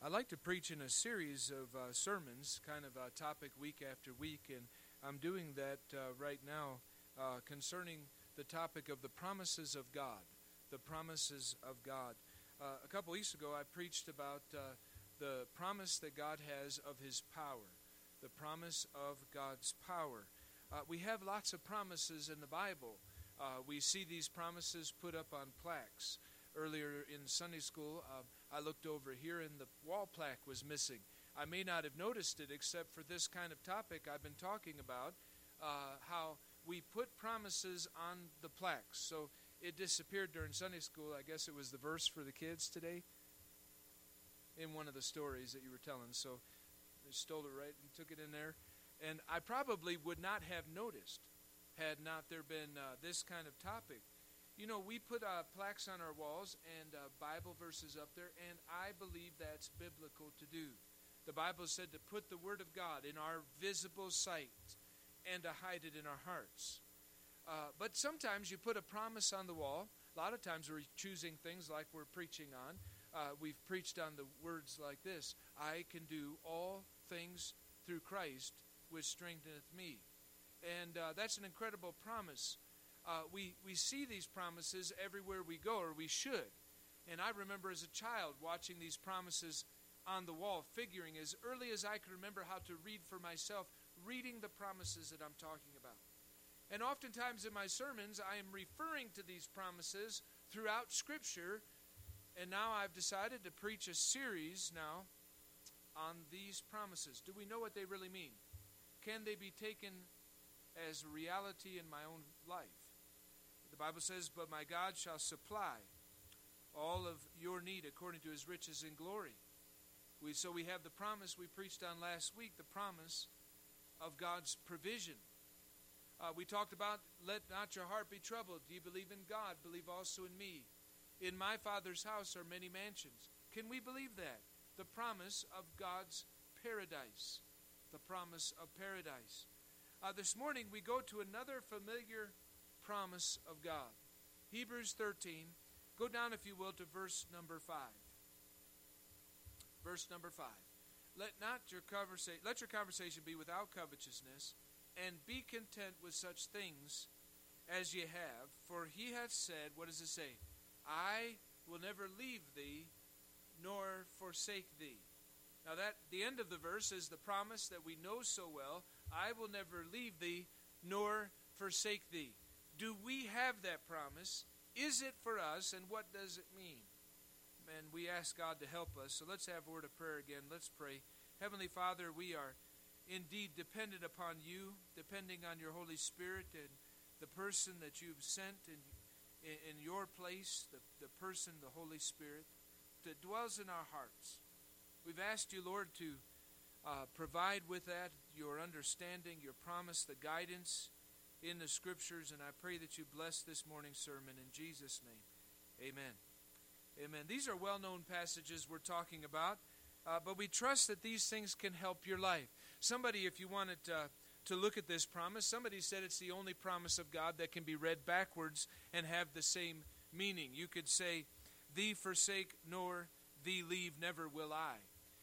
I like to preach in a series of sermons, kind of a topic week after week, and I'm doing that right now concerning the topic of the promises of God. The promises of God. A couple weeks ago, I preached about the promise that God has of His power. The promise of God's power. We have lots of promises in the Bible. We see these promises put up on plaques. Earlier in Sunday school, I looked over here and the wall plaque was missing. I may not have noticed it except for this kind of topic I've been talking about, how we put promises on the plaques. So it disappeared during Sunday school. I guess it was the verse for the kids today in one of the stories that you were telling. So they stole it right and took it in there. And I probably would not have noticed had not there been this kind of topic. You know, we put plaques on our walls and Bible verses up there, and I believe that's biblical to do. The Bible said to put the Word of God in our visible sight and to hide it in our hearts. But sometimes you put a promise on the wall. A lot of times we're choosing things like we're preaching on. We've preached on the words like this: I can do all things through Christ which strengtheneth me. And that's an incredible promise. We see these promises everywhere we go, or we should. And I remember as a child watching these promises on the wall, figuring as early as I could remember how to read for myself, reading the promises that I'm talking about. And oftentimes in my sermons, I am referring to these promises throughout Scripture. And now I've decided to preach a series now on these promises. Do we know what they really mean? Can they be taken as reality in my own life? The Bible says, but my God shall supply all of your need according to His riches in glory. So we have the promise we preached on last week, the promise of God's provision. We talked about, let not your heart be troubled. Do you believe in God? Believe also in me. In my Father's house are many mansions. Can we believe that? The promise of God's paradise. The promise of paradise. This morning we go to another familiar promise of God. Hebrews 13. Go down, if you will, to verse number 5. Verse number 5. Let your conversation be without covetousness, and be content with such things as ye have. For He hath said, what does it say? I will never leave thee, nor forsake thee. Now the end of the verse is the promise that we know so well. I will never leave thee, nor forsake thee. Do we have that promise? Is it for us, and what does it mean? And we ask God to help us. So let's have a word of prayer again. Let's pray. Heavenly Father, we are indeed dependent upon you, depending on your Holy Spirit and the person that you've sent in your place, the person, the Holy Spirit, that dwells in our hearts. We've asked you, Lord, to provide with that your understanding, your promise, the guidance in the Scriptures, and I pray that you bless this morning's sermon in Jesus' name. Amen. Amen. These are well-known passages we're talking about, but we trust that these things can help your life. Somebody, if you wanted to look at this promise, somebody said it's the only promise of God that can be read backwards and have the same meaning. You could say, thee forsake, nor thee leave, never will I.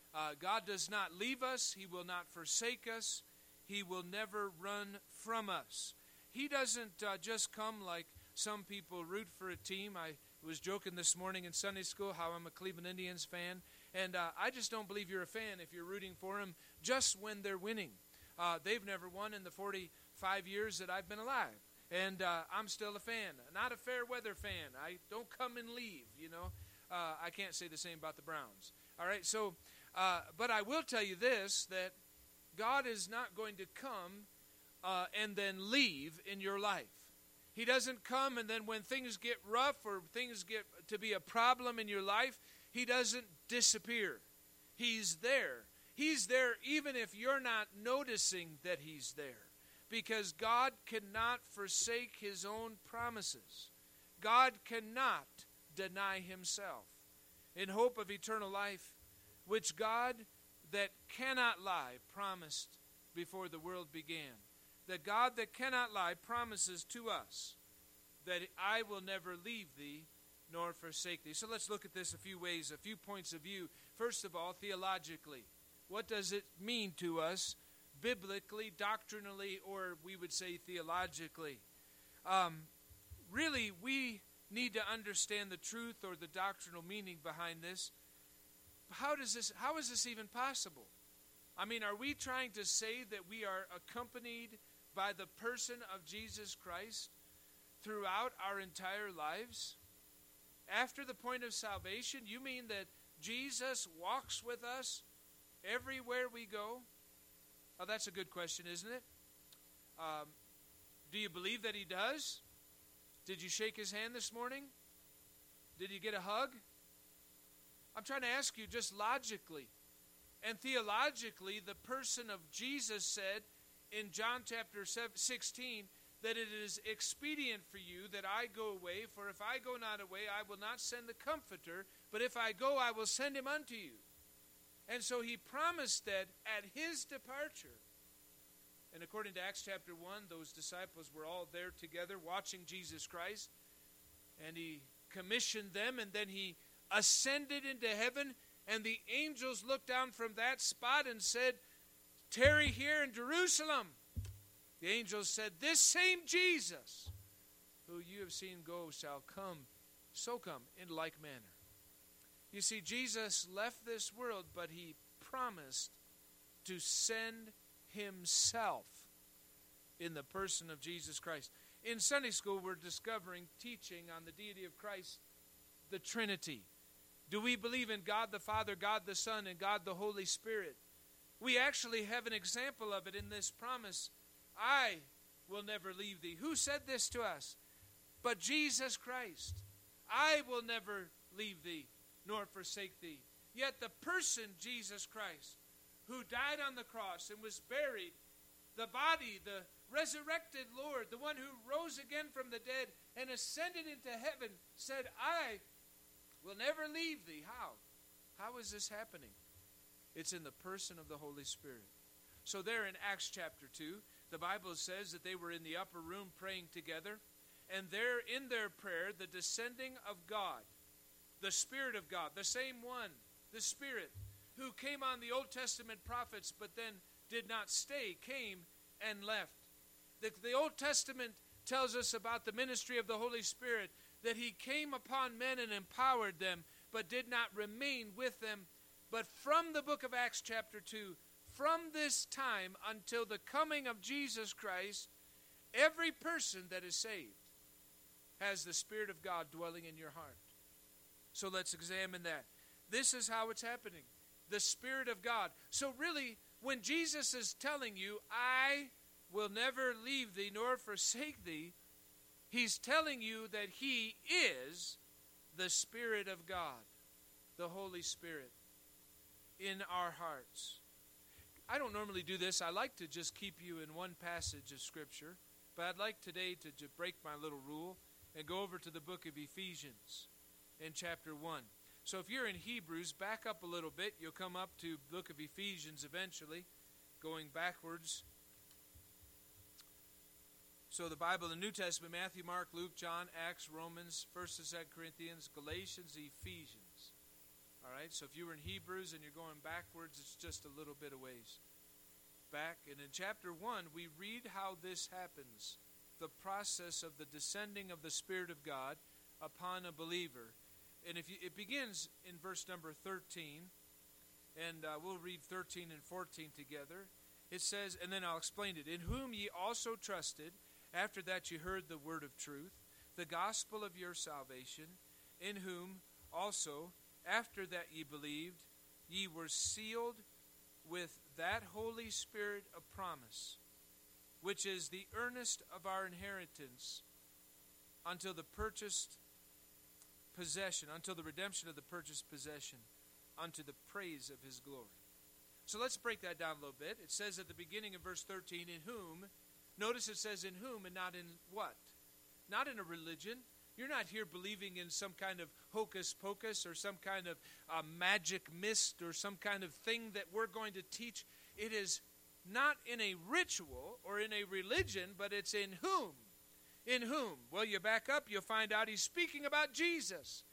God does not leave us. He will not forsake us. He will never run from us. He doesn't just come like some people root for a team. I was joking this morning in Sunday school how I'm a Cleveland Indians fan, and I just don't believe you're a fan if you're rooting for them just when they're winning. They've never won in the 45 years that I've been alive, and I'm still a fan. Not a fair weather fan. I don't come and leave, you know. I can't say the same about the Browns. All right, so, but I will tell you this, that God is not going to come and then leave in your life. He doesn't come and then when things get rough or things get to be a problem in your life, He doesn't disappear. He's there. He's there even if you're not noticing that He's there. Because God cannot forsake His own promises. God cannot deny Himself. In hope of eternal life, which God that cannot lie promised before the world began. The God that cannot lie promises to us that I will never leave thee, nor forsake thee. So let's look at this a few ways, a few points of view. First of all, theologically. What does it mean to us biblically, doctrinally, or we would say theologically? Really, we need to understand the truth or the doctrinal meaning behind this. How is this even possible? I mean, are we trying to say that we are accompanied by the person of Jesus Christ throughout our entire lives? After the point of salvation, you mean that Jesus walks with us everywhere we go? Oh, that's a good question, isn't it? Do you believe that he does? Did you shake his hand this morning? Did you get a hug? I'm trying to ask you just logically and theologically, the person of Jesus said in John chapter 16 that it is expedient for you that I go away, for if I go not away, I will not send the Comforter, but if I go, I will send him unto you. And so he promised that at his departure, and according to Acts chapter 1, those disciples were all there together watching Jesus Christ, and he commissioned them, and then he ascended into heaven, and the angels looked down from that spot and said, "Tarry here in Jerusalem." The angels said, "This same Jesus, who you have seen go, shall come, so come in like manner." You see, Jesus left this world, but he promised to send himself in the person of Jesus Christ. In Sunday school, we're discovering teaching on the deity of Christ, the Trinity. Do we believe in God the Father, God the Son, and God the Holy Spirit? We actually have an example of it in this promise. I will never leave thee. Who said this to us? But Jesus Christ. I will never leave thee, nor forsake thee. Yet the person, Jesus Christ, who died on the cross and was buried, the body, the resurrected Lord, the one who rose again from the dead and ascended into heaven, said, I will never leave thee. How? How is this happening? It's in the person of the Holy Spirit. So there in Acts chapter 2, the Bible says that they were in the upper room praying together, and there in their prayer, the descending of God, the Spirit of God, the same one, the Spirit, who came on the Old Testament prophets but then did not stay, came and left. The Old Testament tells us about the ministry of the Holy Spirit, that he came upon men and empowered them, but did not remain with them. But from the book of Acts chapter 2, from this time until the coming of Jesus Christ, every person that is saved has the Spirit of God dwelling in your heart. So let's examine that. This is how it's happening. The Spirit of God. So really, when Jesus is telling you, I will never leave thee nor forsake thee, he's telling you that he is the Spirit of God, the Holy Spirit, in our hearts. I don't normally do this. I like to just keep you in one passage of Scripture, but I'd like today to break my little rule and go over to the book of Ephesians in chapter 1. So if you're in Hebrews, back up a little bit. You'll come up to the book of Ephesians eventually, going backwards. So the Bible, the New Testament, Matthew, Mark, Luke, John, Acts, Romans, 1st and 2nd Corinthians, Galatians, Ephesians. All right, so if you were in Hebrews and you're going backwards, it's just a little bit of ways back. And in chapter 1, we read how this happens, the process of the descending of the Spirit of God upon a believer. And it begins in verse number 13, and we'll read 13 and 14 together. It says, and then I'll explain it, in whom ye also trusted, after that you heard the word of truth, the gospel of your salvation, in whom also, after that ye believed, ye were sealed with that Holy Spirit of promise, which is the earnest of our inheritance until the purchased possession, until the redemption of the purchased possession, unto the praise of his glory. So let's break that down a little bit. It says at the beginning of verse 13, in whom. Notice it says in whom and not in what? Not in a religion. You're not here believing in some kind of hocus pocus or some kind of magic mist or some kind of thing that we're going to teach. It is not in a ritual or in a religion, but it's in whom. In whom? Well, you back up, you'll find out he's speaking about Jesus.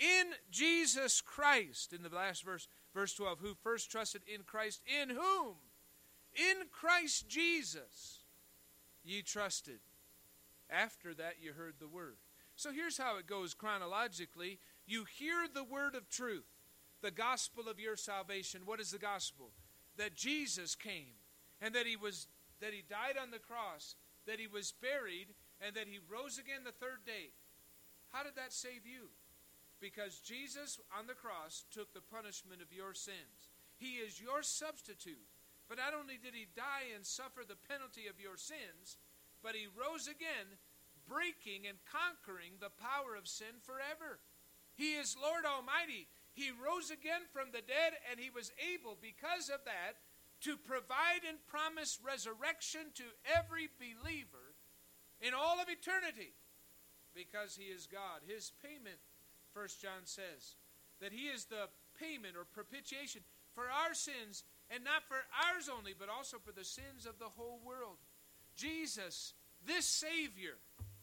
in Jesus Christ. In the last verse, verse 12, who first trusted in Christ, in whom? In Christ Jesus ye trusted. After that you heard the word. So here's how it goes chronologically. You hear the word of truth, the gospel of your salvation. What is the gospel? That Jesus came, and that he died on the cross, that he was buried, and that he rose again the third day. How did that save you? Because Jesus on the cross took the punishment of your sins. He is your substitute. But not only did he die and suffer the penalty of your sins, but he rose again, breaking and conquering the power of sin forever. He is Lord Almighty. He rose again from the dead, and he was able, because of that, to provide and promise resurrection to every believer in all of eternity, because he is God. His payment, 1 John says, that he is the payment or propitiation for our sins, and not for ours only, but also for the sins of the whole world. Jesus, this Savior,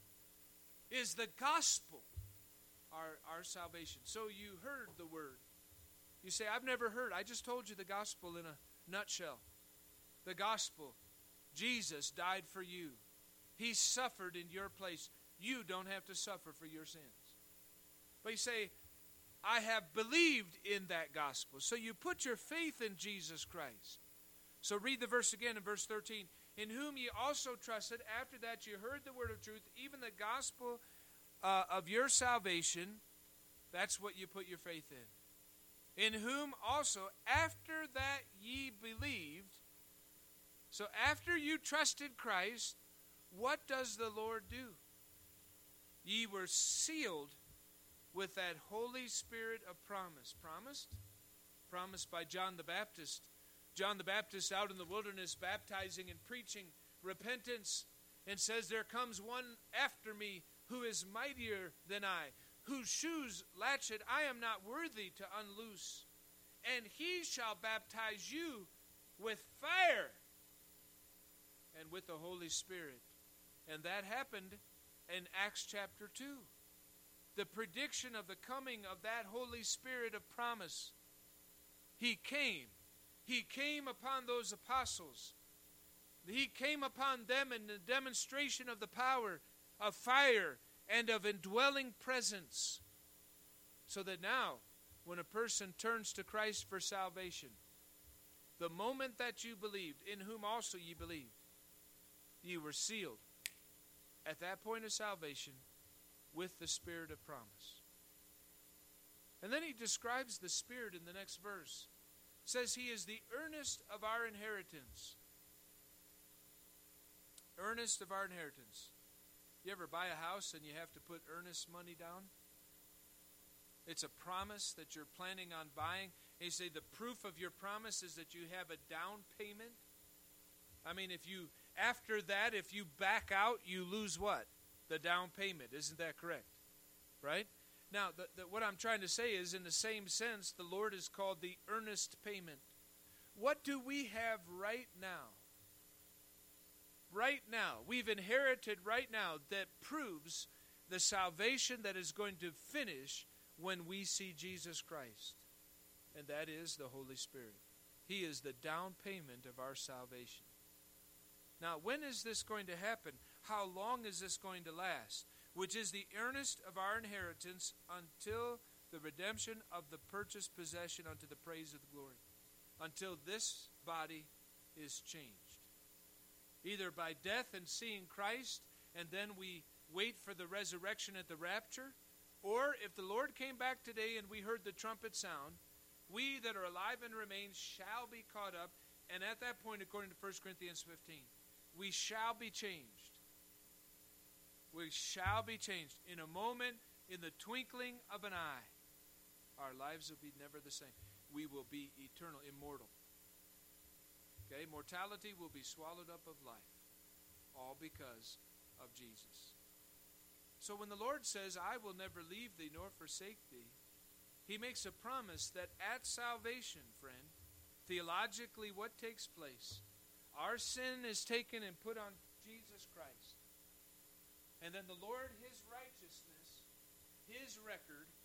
is the gospel, our salvation. So you heard the word. You say, I've never heard. I just told you the gospel in a nutshell. The gospel. Jesus died for you. He suffered in your place. You don't have to suffer for your sins. But you say, I have believed in that gospel. So you put your faith in Jesus Christ. So read the verse again in verse 13. In whom ye also trusted, after that you heard the word of truth, even the gospel of your salvation. That's what you put your faith in. In whom also, after that ye believed. So after you trusted Christ, what does the Lord do? Ye were sealed with that Holy Spirit of promise. Promised? Promised by John the Baptist. John the Baptist out in the wilderness baptizing and preaching repentance, and says, there comes one after me who is mightier than I, whose shoes latchet I am not worthy to unloose. And he shall baptize you with fire and with the Holy Spirit. And that happened in Acts chapter 2. The prediction of the coming of that Holy Spirit of promise. He came. He came upon those apostles. He came upon them in the demonstration of the power of fire and of indwelling presence. So that now, when a person turns to Christ for salvation, the moment that you believed, in whom also ye believed, ye were sealed at that point of salvation with the Spirit of promise. And then he describes the Spirit in the next verse. Says he is the earnest of our inheritance. Earnest of our inheritance. You ever buy a house and you have to put earnest money down? It's a promise that you're planning on buying. And you say the proof of your promise is that you have a down payment. I mean, if you back out, you lose what? The down payment. Isn't that correct? Right? Now, what I'm trying to say is, in the same sense, the Lord is called the earnest payment. What do we have right now? Right now. We've inherited right now that proves the salvation that is going to finish when we see Jesus Christ. And that is the Holy Spirit. He is the down payment of our salvation. Now, when is this going to happen? How long is this going to last? Which is the earnest of our inheritance until the redemption of the purchased possession unto the praise of the glory. Until this body is changed. Either by death and seeing Christ, and then we wait for the resurrection at the rapture, or if the Lord came back today and we heard the trumpet sound, we that are alive and remain shall be caught up, and at that point, according to 1 Corinthians 15, we shall be changed. We shall be changed. In a moment, in the twinkling of an eye, our lives will be never the same. We will be eternal, immortal. Okay, mortality will be swallowed up of life, all because of Jesus. So when the Lord says, I will never leave thee nor forsake thee, he makes a promise that at salvation, friend, theologically what takes place? Our sin is taken and put on Jesus Christ. And then the Lord, his righteousness, his record,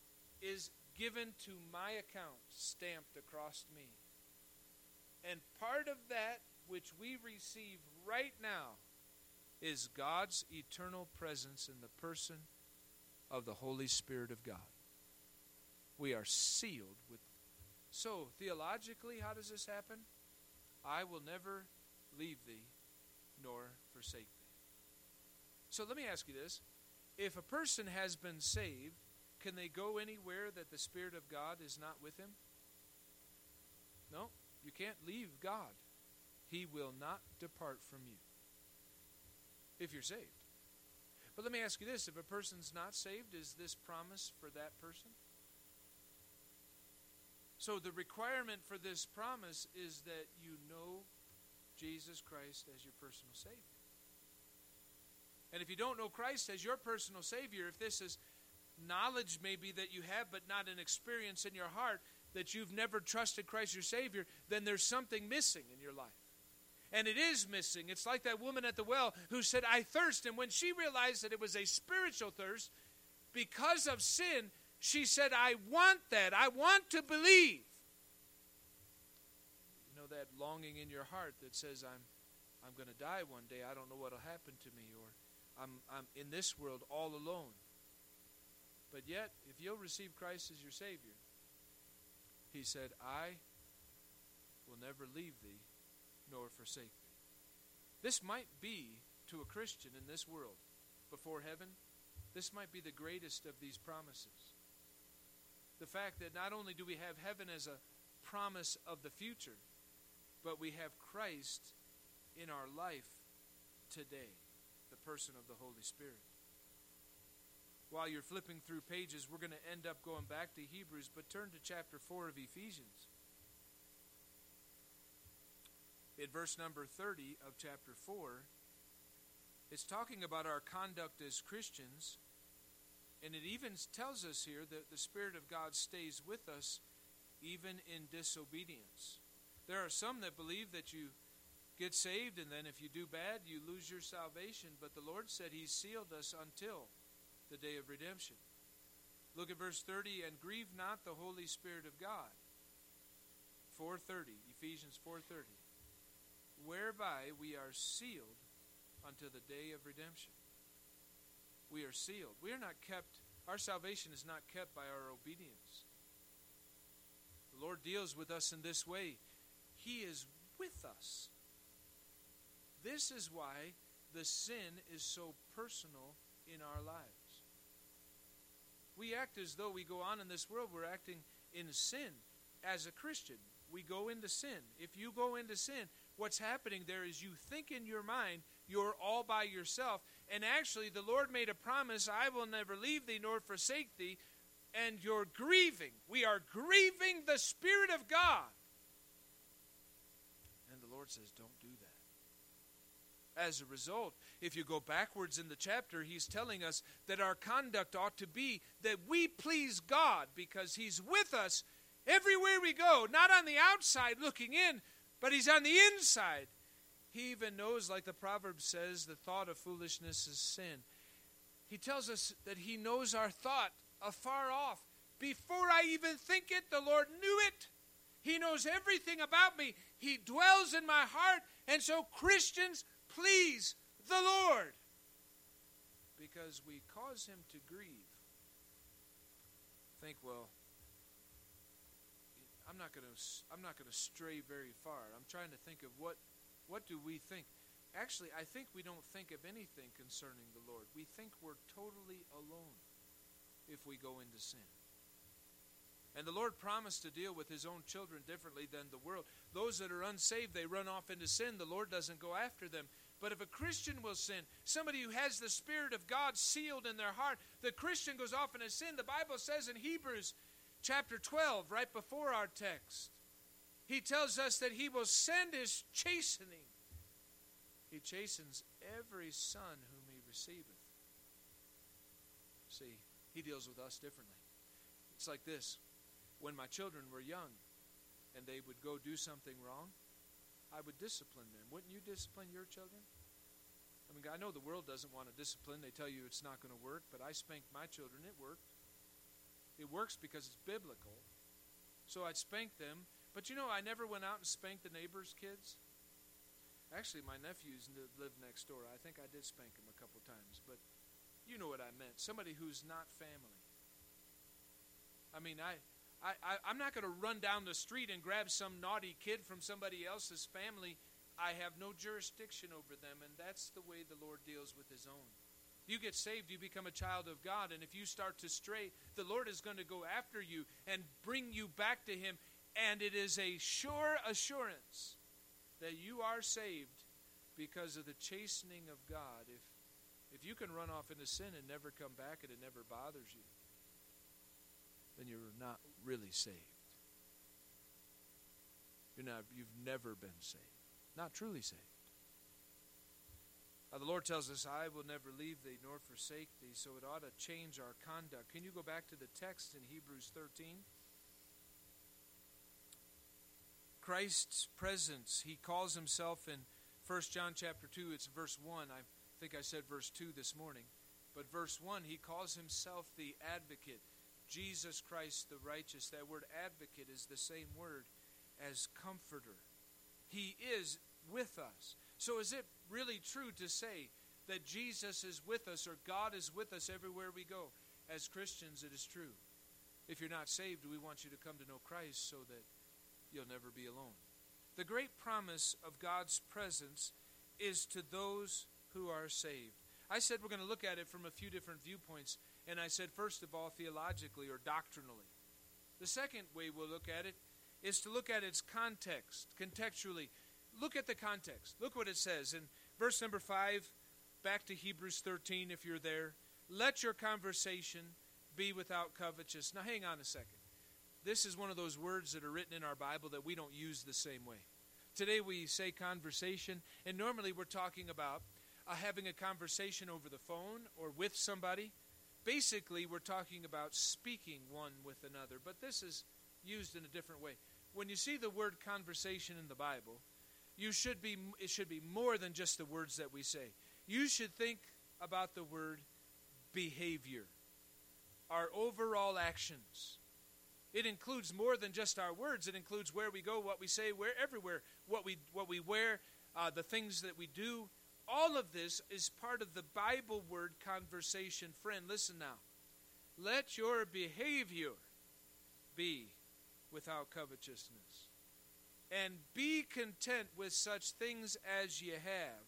is given to my account, stamped across me. And part of that which we receive right now is God's eternal presence in the person of the Holy Spirit of God. We are sealed with. So, theologically, how does this happen? I will never leave thee nor forsake thee. So let me ask you this. If a person has been saved, can they go anywhere that the Spirit of God is not with him? No, you can't leave God. He will not depart from you if you're saved. But let me ask you this. If a person's not saved, is this promise for that person? So the requirement for this promise is that you know Jesus Christ as your personal Savior. And if you don't know Christ as your personal Savior, if this is knowledge maybe that you have but not an experience in your heart, that you've never trusted Christ your Savior, then there's something missing in your life. And it is missing. It's like that woman at the well who said, I thirst. And when she realized that it was a spiritual thirst, because of sin, she said, I want that. I want to believe. You know that longing in your heart that says, I'm going to die one day. I don't know what will happen to me. Or I'm in this world all alone. But yet, if you'll receive Christ as your Savior, He said, I will never leave thee nor forsake thee. This might be, to a Christian in this world, before heaven, this might be the greatest of these promises. The fact that not only do we have heaven as a promise of the future, but we have Christ in our life today, the person of the Holy Spirit. While you're flipping through pages, we're going to end up going back to Hebrews, but turn to chapter 4 of Ephesians. In verse number 30 of chapter 4, it's talking about our conduct as Christians, and it even tells us here that the Spirit of God stays with us even in disobedience. There are some that believe that you get saved, and then if you do bad, you lose your salvation, but the Lord said He sealed us until the day of redemption. Look at verse 30, and grieve not the Holy Spirit of God. 4:30, Ephesians 4:30. Whereby we are sealed unto the day of redemption. We are sealed. We are not kept, our salvation is not kept by our obedience. The Lord deals with us in this way. He is with us. This is why the sin is so personal in our lives. We act as though we go on in this world, we're acting in sin. As a Christian, we go into sin. If you go into sin, what's happening there is you think in your mind you're all by yourself. And actually, the Lord made a promise, I will never leave thee nor forsake thee. And you're grieving. We are grieving the Spirit of God. And the Lord says, don't do that. As a result, if you go backwards in the chapter, He's telling us that our conduct ought to be that we please God because He's with us everywhere we go. Not on the outside looking in, but He's on the inside. He even knows, like the proverb says, the thought of foolishness is sin. He tells us that He knows our thought afar off. Before I even think it, the Lord knew it. He knows everything about me. He dwells in my heart. And so Christians, please the Lord, because we cause Him to grieve. Think, well, I'm not going to stray very far. I'm trying to think of what do we think? Actually, I think we don't think of anything concerning the Lord. We think we're totally alone if we go into sin. And the Lord promised to deal with His own children differently than the world. Those that are unsaved, they run off into sin. The Lord doesn't go after them. But if a Christian will sin, somebody who has the Spirit of God sealed in their heart, the Christian goes off into sin. The Bible says in Hebrews chapter 12, right before our text, He tells us that He will send His chastening. He chastens every son whom He receiveth. See, He deals with us differently. It's like this. When my children were young and they would go do something wrong, I would discipline them. Wouldn't you discipline your children? I mean, I know the world doesn't want to discipline. They tell you it's not going to work, but I spanked my children. It worked. It works because it's biblical. So I'd spank them. But I never went out and spanked the neighbor's kids. Actually, my nephews lived next door. I think I did spank them a couple times. But you know what I meant. Somebody who's not family. I mean, I'm not going to run down the street and grab some naughty kid from somebody else's family. I have no jurisdiction over them, and that's the way the Lord deals with His own. You get saved, you become a child of God, and if you start to stray, the Lord is going to go after you and bring you back to Him, and it is a sure assurance that you are saved because of the chastening of God. If you can run off into sin and never come back and it never bothers you, then you're not really saved. You've never been saved. Not truly saved. The Lord tells us, I will never leave thee nor forsake thee, so it ought to change our conduct. Can you go back to the text in Hebrews 13? Christ's presence, He calls Himself in 1 John chapter 2, it's verse 1. I think I said verse 2 this morning. But verse 1, He calls Himself the advocate. Jesus Christ the righteous. That word advocate is the same word as comforter. He is with us. So is it really true to say that Jesus is with us or God is with us everywhere we go? As Christians, it is true. If you're not saved, we want you to come to know Christ so that you'll never be alone. The great promise of God's presence is to those who are saved. I said we're going to look at it from a few different viewpoints, and I said first of all theologically or doctrinally. The second way we'll look at it is to look at its context, contextually. Look at the context. Look what it says in verse number 5, back to Hebrews 13 if you're there. Let your conversation be without covetousness. Now hang on a second. This is one of those words that are written in our Bible that we don't use the same way. Today we say conversation, and normally we're talking about having a conversation over the phone or with somebody. Basically, we're talking about speaking one with another, but this is used in a different way. When you see the word conversation in the Bible, it should be more than just the words that we say. You should think about the word behavior, our overall actions. It includes more than just our words. It includes where we go, what we say, everywhere, what we wear, the things that we do. All of this is part of the Bible word conversation. Friend, listen now. Let your behavior be without covetousness, and be content with such things as ye have.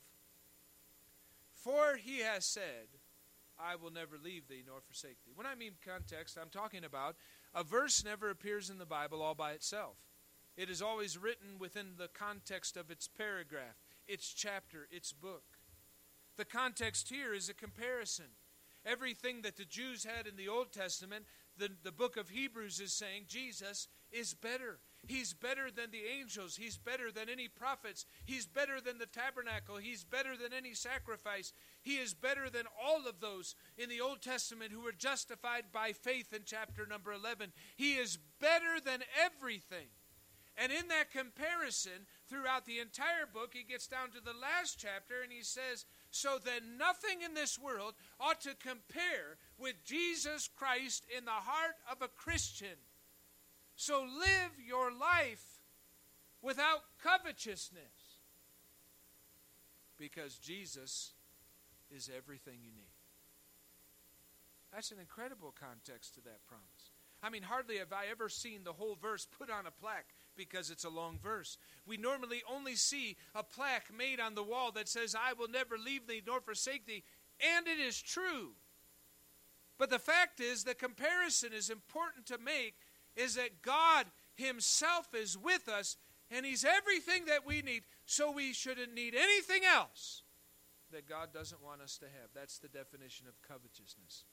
For He has said, I will never leave thee nor forsake thee. When I mean context, I'm talking about a verse never appears in the Bible all by itself. It is always written within the context of its paragraph, its chapter, its book. The context here is a comparison. Everything that the Jews had in the Old Testament, the book of Hebrews is saying Jesus is better. He's better than the angels. He's better than any prophets. He's better than the tabernacle. He's better than any sacrifice. He is better than all of those in the Old Testament who were justified by faith in chapter number 11. He is better than everything. And in that comparison, throughout the entire book, he gets down to the last chapter and he says, so that nothing in this world ought to compare with Jesus Christ in the heart of a Christian. So live your life without covetousness, because Jesus is everything you need. That's an incredible context to that promise. I mean, hardly have I ever seen the whole verse put on a plaque because it's a long verse. We normally only see a plaque made on the wall that says, I will never leave thee nor forsake thee, and it is true. But the fact is, the comparison is important to make, is that God Himself is with us, and He's everything that we need, so we shouldn't need anything else that God doesn't want us to have. That's the definition of covetousness.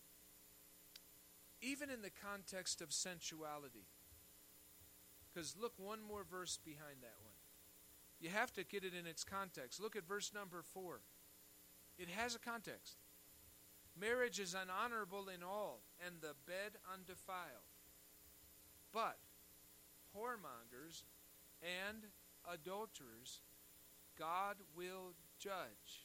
Even in the context of sensuality. Because look one more verse behind that one. You have to get it in its context. Look at verse number 4. It has a context. Marriage is unhonorable in all, and the bed undefiled. But whoremongers and adulterers God will judge.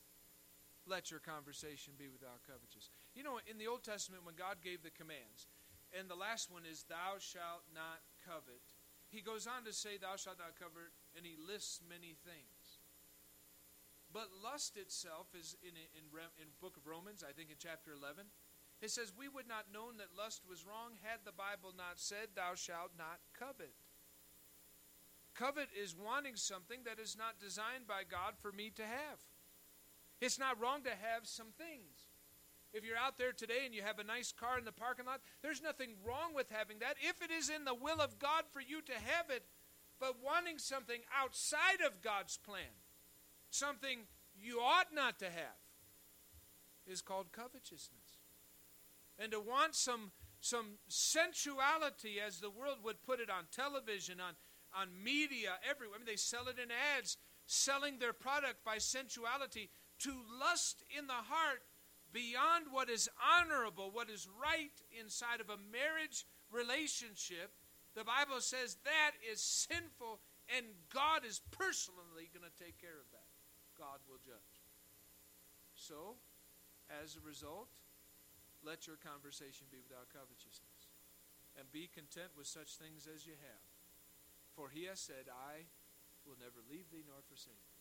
Let your conversation be without covetousness. You know, in the Old Testament, when God gave the commands, And the last one is, thou shalt not covet. He goes on to say, thou shalt not covet, and he lists many things. But lust itself is in book of Romans, I think in chapter 11. It says, we would not known that lust was wrong had the Bible not said, thou shalt not covet. Covet is wanting something that is not designed by God for me to have. It's not wrong to have some things. If you're out there today and you have a nice car in the parking lot, there's nothing wrong with having that if it is in the will of God for you to have it. But wanting something outside of God's plan, something you ought not to have, is called covetousness. And to want some sensuality, as the world would put it, on television, on media, everywhere. I mean, they sell it in ads, selling their product by sensuality. To lust in the heart beyond what is honorable, what is right inside of a marriage relationship, the Bible says that is sinful, and God is personally going to take care of that. God will judge. So, as a result, let your conversation be without covetousness, and be content with such things as you have. For he has said, I will never leave thee nor forsake thee.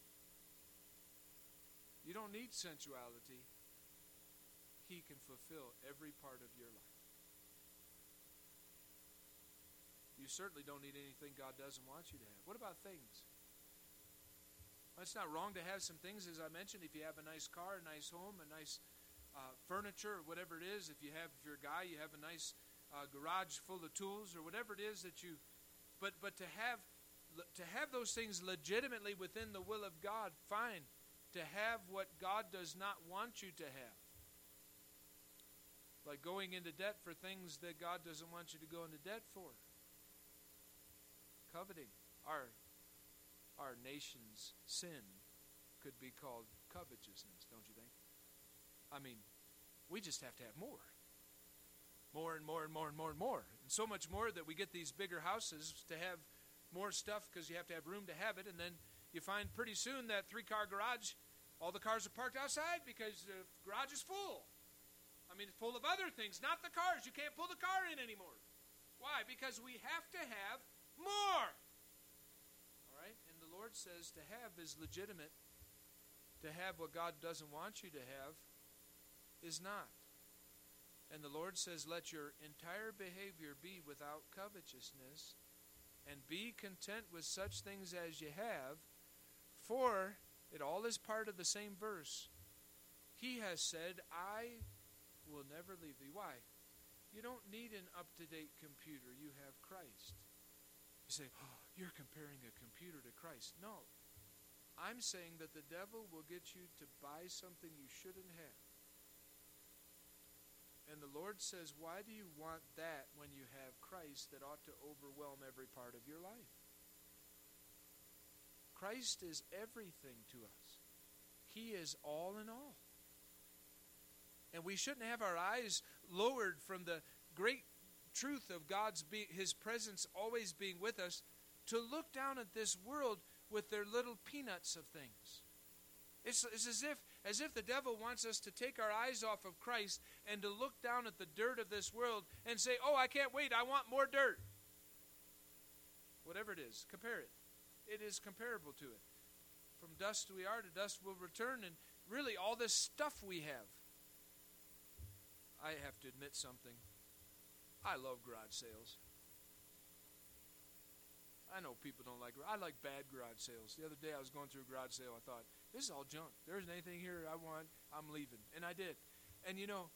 You don't need sensuality. He can fulfill every part of your life. You certainly don't need anything God doesn't want you to have. What about things? Well, it's not wrong to have some things, as I mentioned. If you have a nice car, a nice home, a nice furniture, or whatever it is. If you're a guy, you have a nice garage full of tools, or whatever it is that you. But to have those things legitimately within the will of God, fine. To have what God does not want you to have. Like going into debt for things that God doesn't want you to go into debt for. Coveting. Our nation's sin could be called covetousness, don't you think? I mean, we just have to have more. More and more and more and more and more. And so much more that we get these bigger houses to have more stuff because you have to have room to have it. And then you find pretty soon that 3-car garage, all the cars are parked outside because the garage is full. I mean, it's full of other things, not the cars. You can't pull the car in anymore. Why? Because we have to have more. All right? And the Lord says to have is legitimate. To have what God doesn't want you to have is not. And the Lord says, let your entire behavior be without covetousness, and be content with such things as you have, for it all is part of the same verse. He has said, I will never leave thee. Why? You don't need an up-to-date computer. You have Christ. You say, oh, you're comparing a computer to Christ. No. I'm saying that the devil will get you to buy something you shouldn't have. And the Lord says, why do you want that when you have Christ that ought to overwhelm every part of your life? Christ is everything to us. He is all in all. And we shouldn't have our eyes lowered from the great truth of His presence always being with us, to look down at this world with their little peanuts of things. It's as if the devil wants us to take our eyes off of Christ and to look down at the dirt of this world and say, oh, I can't wait, I want more dirt. Whatever it is, compare it. It is comparable to it. From dust we are, to dust we'll return, and really all this stuff we have. I have to admit something. I love garage sales. I know people don't like. I like bad garage sales. The other day I was going through a garage sale. I thought, this is all junk. There isn't anything here I want. I'm leaving. And I did. And you know,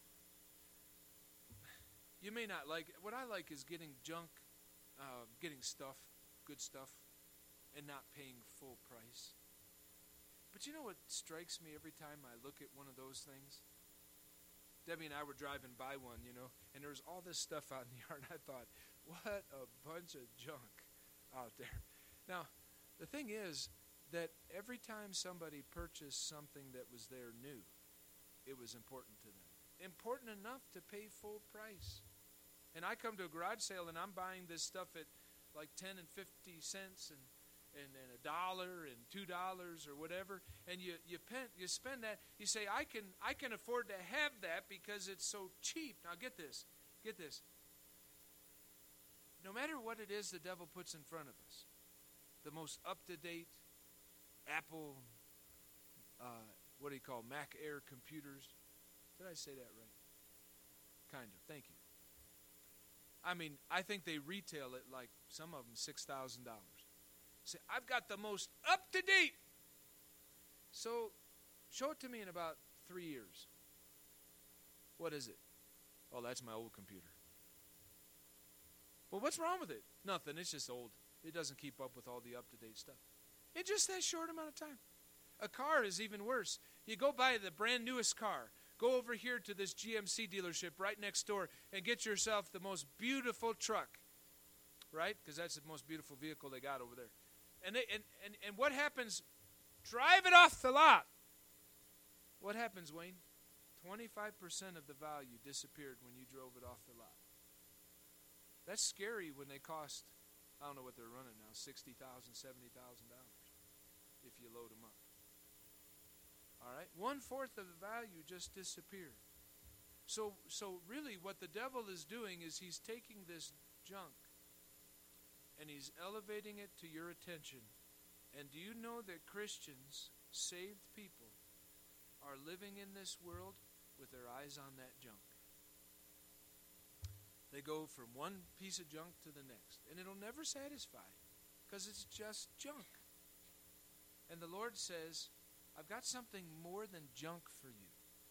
you may not like it. What I like is getting junk, getting stuff, good stuff, and not paying full price. But you know what strikes me every time I look at one of those things? Debbie and I were driving by one, and there was all this stuff out in the yard. And I thought, what a bunch of junk out there. Now, the thing is that every time somebody purchased something that was there new, it was important to them. Important enough to pay full price. And I come to a garage sale and I'm buying this stuff at like 10 and 50 cents and $1 and $2 or whatever, and you spend that. You say, I can afford to have that because it's so cheap. Now get this. no matter what it is the devil puts in front of us, the most up-to-date Apple, Mac Air computers. Did I say that right? Kind of. Thank you. I mean, I think they retail it like some of them $6,000. Say, I've got the most up-to-date. So, show it to me in about 3 years. What is it? Oh, that's my old computer. Well, what's wrong with it? Nothing. It's just old. It doesn't keep up with all the up-to-date stuff. In just that short amount of time. A car is even worse. You go buy the brand newest car. Go over here to this GMC dealership right next door and get yourself the most beautiful truck. Right? Because that's the most beautiful vehicle they got over there. And what happens? Drive it off the lot. What happens, Wayne? 25% of the value disappeared when you drove it off the lot. That's scary when they cost, I don't know what they're running now, $60,000, $70,000 if you load them up. All right? 1/4 of the value just disappeared. So really what the devil is doing is he's taking this junk and he's elevating it to your attention. And do you know that Christians, saved people, are living in this world with their eyes on that junk? They go from one piece of junk to the next. And it'll never satisfy because it's just junk. And the Lord says, I've got something more than junk for you.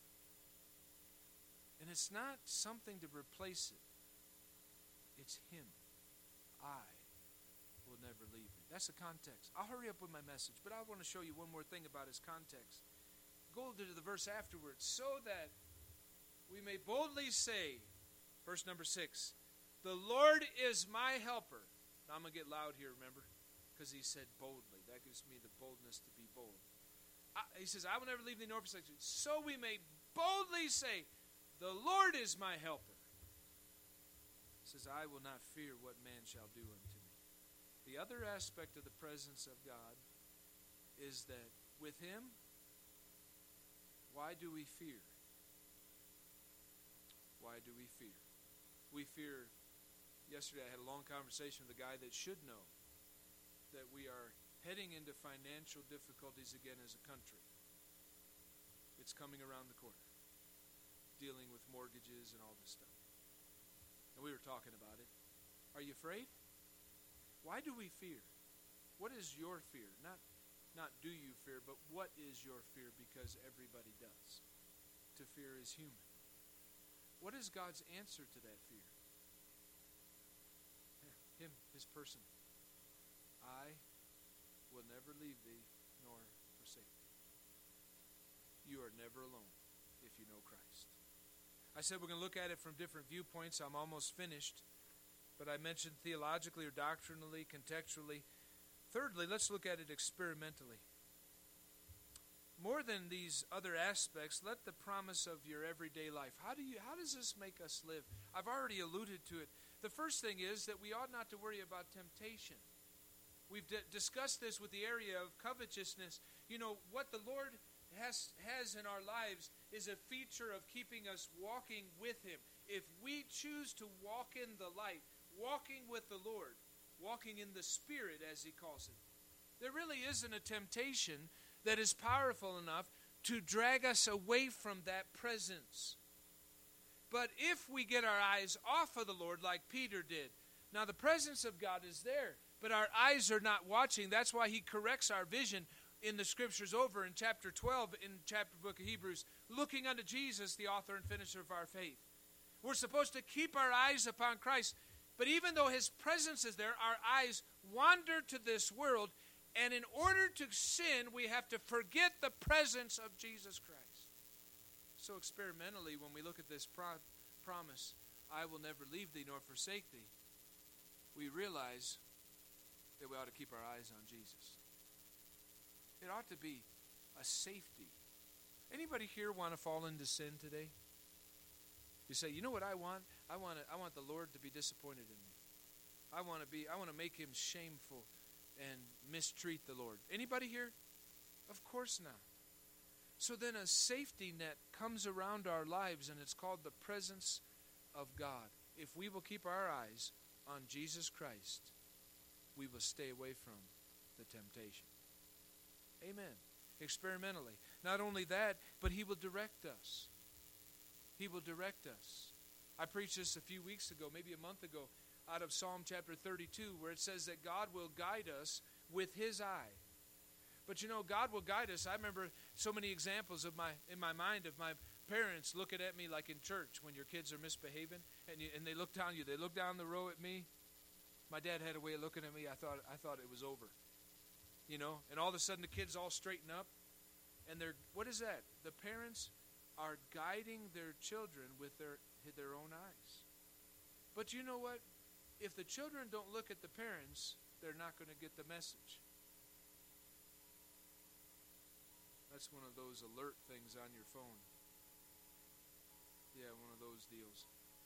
And it's not something to replace it. It's Him. I will never leave you. That's the context. I'll hurry up with my message, but I want to show you one more thing about His context. Go to the verse afterwards. So that we may boldly say, verse number 6, the Lord is my helper. Now I'm going to get loud here, remember? Because He said boldly. That gives me the boldness to be bold. He says, I will never leave thee nor forsake thee. So we may boldly say, the Lord is my helper. He says, I will not fear what man shall do unto me. The other aspect of the presence of God is that with Him, why do we fear? Why do we fear? We fear. Yesterday I had a long conversation with a guy that should know that we are heading into financial difficulties again as a country. It's coming around the corner. Dealing with mortgages and all this stuff. And we were talking about it. Are you afraid? Why do we fear? What is your fear? Not do you fear, but what is your fear? Because everybody does. To fear is human. What is God's answer to that fear? Him, His person. I will never leave thee nor forsake thee. You are never alone if you know Christ. I said we're going to look at it from different viewpoints. I'm almost finished. But I mentioned theologically or doctrinally, contextually. Thirdly, let's look at it experimentally. More than these other aspects, let the promise of your everyday life. How does this make us live? I've already alluded to it. The first thing is that we ought not to worry about temptation. We've discussed this with the area of covetousness. You know, what the Lord has in our lives is a feature of keeping us walking with Him. If we choose to walk in the light, walking with the Lord, walking in the Spirit, as He calls it, there really isn't a temptation that is powerful enough to drag us away from that presence. But if we get our eyes off of the Lord like Peter did, now the presence of God is there, but our eyes are not watching. That's why He corrects our vision in the Scriptures over in chapter 12 in chapter book of Hebrews, looking unto Jesus, the author and finisher of our faith. We're supposed to keep our eyes upon Christ, but even though His presence is there, our eyes wander to this world. And in order to sin, we have to forget the presence of Jesus Christ. So experimentally, when we look at this promise, I will never leave thee nor forsake thee, we realize that we ought to keep our eyes on Jesus. It ought to be a safety. Anybody here want to fall into sin today? You say, you know what I want? I want the Lord to be disappointed in me. I want to make Him shameful and mistreat the Lord. Anybody here? Of course not. So then a safety net comes around our lives, and it's called the presence of God. If we will keep our eyes on Jesus Christ, we will stay away from the temptation. Amen. Experimentally. Not only that, but He will direct us. He will direct us. I preached this a few weeks ago, maybe a month ago, out of Psalm chapter 32, where it says that God will guide us with His eye. But you know, God will guide us. I remember so many examples in my mind of my parents looking at me like in church when your kids are misbehaving, and they look down you. They look down the row at me. My dad had a way of looking at me. I thought it was over. You know, and all of a sudden the kids all straighten up, and what is that? The parents are guiding their children with their own eyes. But you know what? If the children don't look at the parents, they're not going to get the message. That's one of those alert things on your phone. Yeah, one of those deals.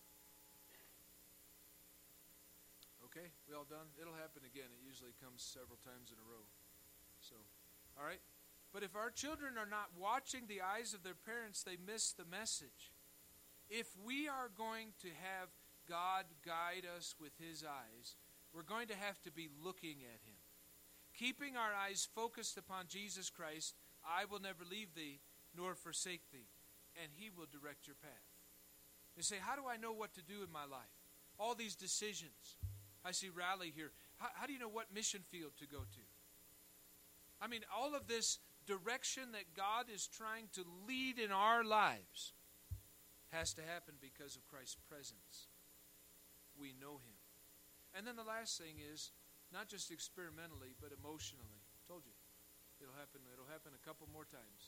Okay, we all done? It'll happen again. It usually comes several times in a row. So, all right? But if our children are not watching the eyes of their parents, they miss the message. If we are going to have God guide us with His eyes, we're going to have to be looking at Him. Keeping our eyes focused upon Jesus Christ, I will never leave thee nor forsake thee, and He will direct your path. You say, how do I know what to do in my life? All these decisions. I see Raleigh here. How do you know what mission field to go to? I mean, all of this direction that God is trying to lead in our lives has to happen because of Christ's presence. We know Him. And then the last thing is, not just experimentally, but emotionally. I told you, it'll happen a couple more times.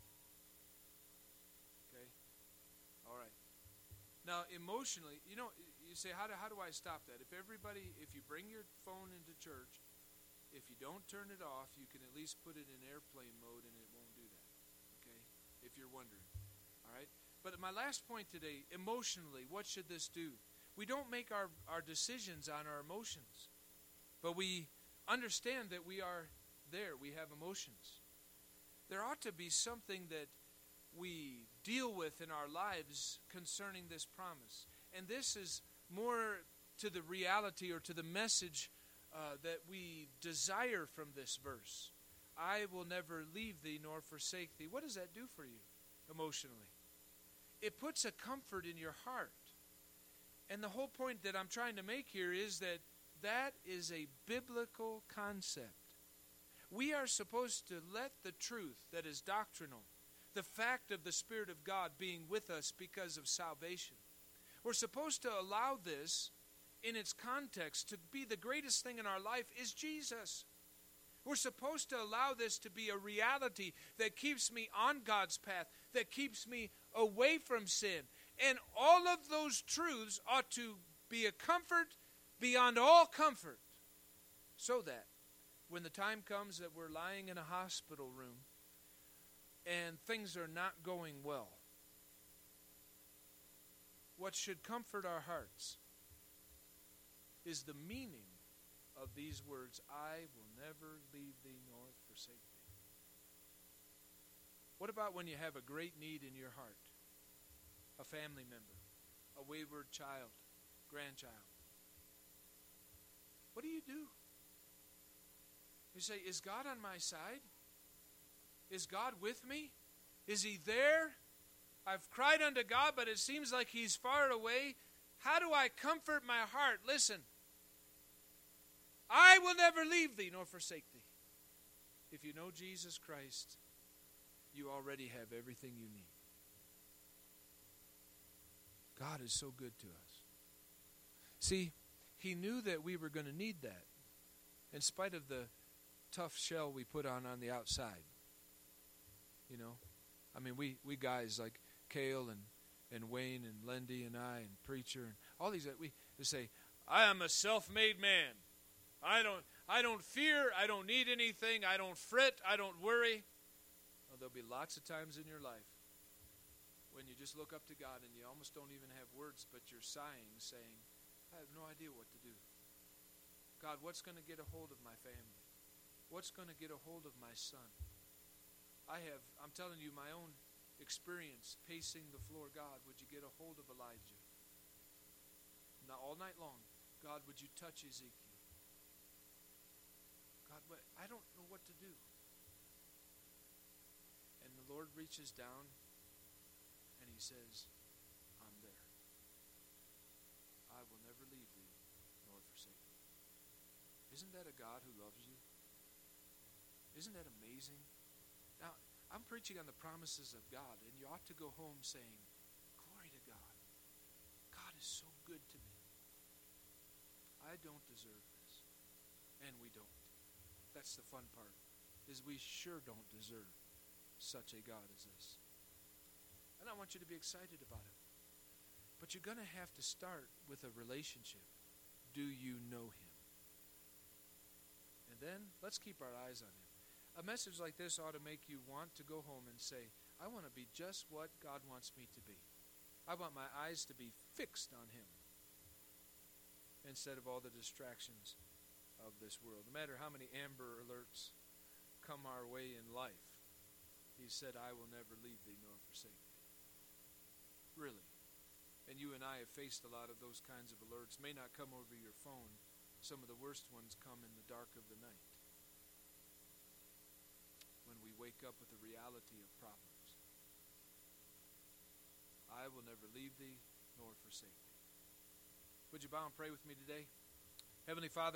Okay? All right. Now, emotionally, you know, you say, how do I stop that? If you bring your phone into church, if you don't turn it off, you can at least put it in airplane mode and it won't do that. Okay? If you're wondering. All right? But my last point today, emotionally, what should this do? We don't make our decisions on our emotions, but we understand that we are there. We have emotions. There ought to be something that we deal with in our lives concerning this promise. And this is more to the reality or to the message that we desire from this verse. I will never leave thee nor forsake thee. What does that do for you emotionally? It puts a comfort in your heart. And the whole point that I'm trying to make here is that is a biblical concept. We are supposed to let the truth that is doctrinal, the fact of the Spirit of God being with us because of salvation, we're supposed to allow this in its context to be the greatest thing in our life is Jesus. We're supposed to allow this to be a reality that keeps me on God's path, that keeps me away from sin. And all of those truths ought to be a comfort beyond all comfort, so that when the time comes that we're lying in a hospital room and things are not going well, what should comfort our hearts is the meaning of these words, I will never leave thee nor forsake thee. What about when you have a great need in your heart? A family member, a wayward child, grandchild. What do? You say, is God on my side? Is God with me? Is He there? I've cried unto God, but it seems like He's far away. How do I comfort my heart? Listen, I will never leave thee nor forsake thee. If you know Jesus Christ, you already have everything you need. God is so good to us. See, He knew that we were going to need that, in spite of the tough shell we put on the outside. You know, I mean, we guys like Cale and Wayne and Lendy and I and Preacher and all these, we say, I am a self-made man. I don't fear. I don't need anything. I don't fret. I don't worry. Well, there'll be lots of times in your life when you just look up to God and you almost don't even have words, but you're sighing, saying, I have no idea what to do. God, what's going to get a hold of my family? What's going to get a hold of my son? I'm telling you my own experience pacing the floor. God, would you get a hold of Elijah? Not all night long. God, would you touch Ezekiel? God, I don't know what to do. And the Lord reaches down and he says, I'm there. I will never leave thee nor forsake thee. Isn't that a God who loves you? Isn't that amazing? Now, I'm preaching on the promises of God, and you ought to go home saying, glory to God. God is so good to me. I don't deserve this. And we don't. That's the fun part, is we sure don't deserve such a God as this. And I want you to be excited about it. But you're going to have to start with a relationship. Do you know him? And then, let's keep our eyes on him. A message like this ought to make you want to go home and say, I want to be just what God wants me to be. I want my eyes to be fixed on him instead of all the distractions of this world. No matter how many Amber Alerts come our way in life, he said, I will never leave thee nor forsake thee. Really. And you and I have faced a lot of those kinds of alerts. May not come over your phone. Some of the worst ones come in the dark of the night, when we wake up with the reality of problems. I will never leave thee nor forsake thee. Would you bow and pray with me today? Heavenly Father,